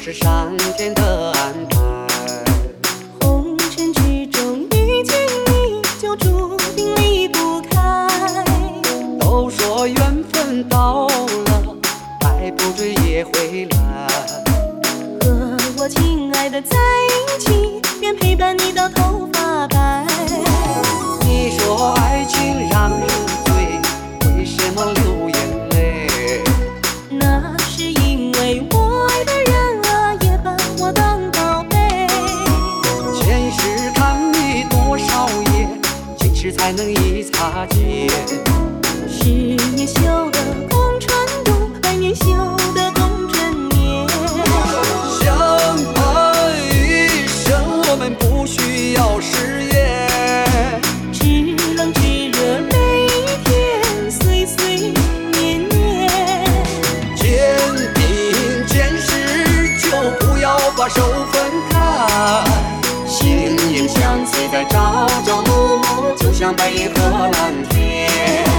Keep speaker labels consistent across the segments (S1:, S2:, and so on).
S1: 是上天的安排。
S2: 红尘之中遇见你，就注定离不开。
S1: 都说缘分到了，爱不追也会来。
S2: 和我亲爱的在一起，愿陪伴你到头发白。
S1: 你说爱情让人醉，为什么流眼泪？
S2: 那是因为我爱的人啊，也把我当宝贝。
S1: 前世看你多少夜，今世才能一擦肩。
S2: 十年修得共船渡，百年修得共枕眠。
S1: 相爱一生，我们不需要誓言。
S2: 知冷知热每一天，岁岁年年。
S1: 肩并肩时，就不要把手分开。形影相随在朝朝暮暮，就像白云和蓝天。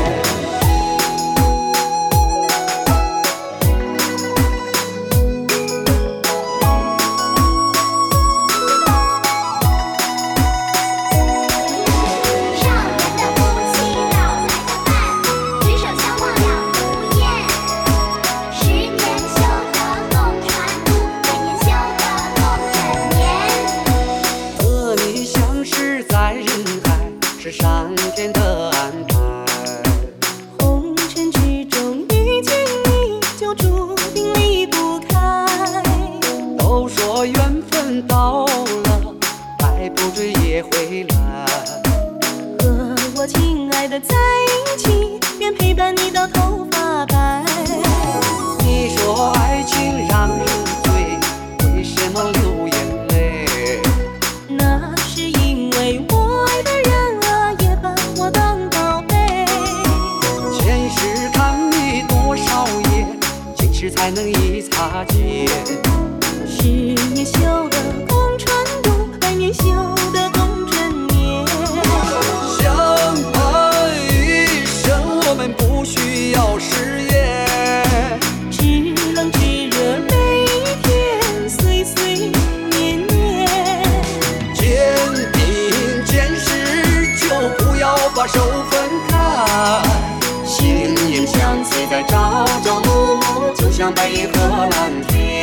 S1: 是上天的安排。
S2: 红尘之中遇见你，就注定离不开。
S1: 都说缘分到了，爱不追也会来。
S2: 和我亲爱的在一起，愿陪伴你到头发白。
S1: 你说爱情让人醉，为什么流眼泪？
S2: 那是因为我爱的人啊，也把我当宝贝。
S1: 前世看你多少夜，今世才能一擦肩。
S2: 十年修得共船渡，百年修得共枕眠。
S1: 相爱一生，我们不需要誓言。
S2: 知冷知热每一天，岁岁年年。
S1: 肩并肩时，就不要把手分开。形影相随在朝朝暮暮，就像白云和蓝天。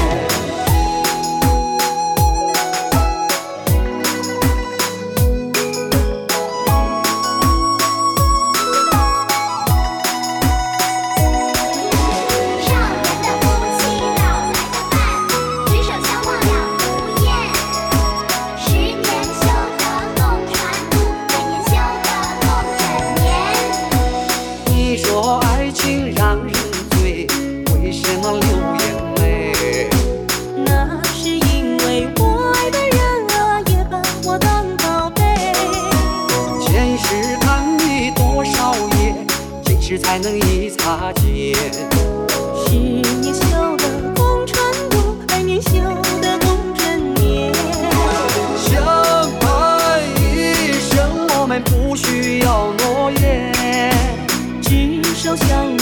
S1: 你说爱情让人醉，为什么流眼泪？
S2: 那是因为我爱的人啊，也把我当宝贝。
S1: 前世看你多少夜，今世才能一擦肩。
S2: 十年修得共船渡，百年修得共枕眠。
S1: 相爱一生，我们不需要诺言。
S2: 执手相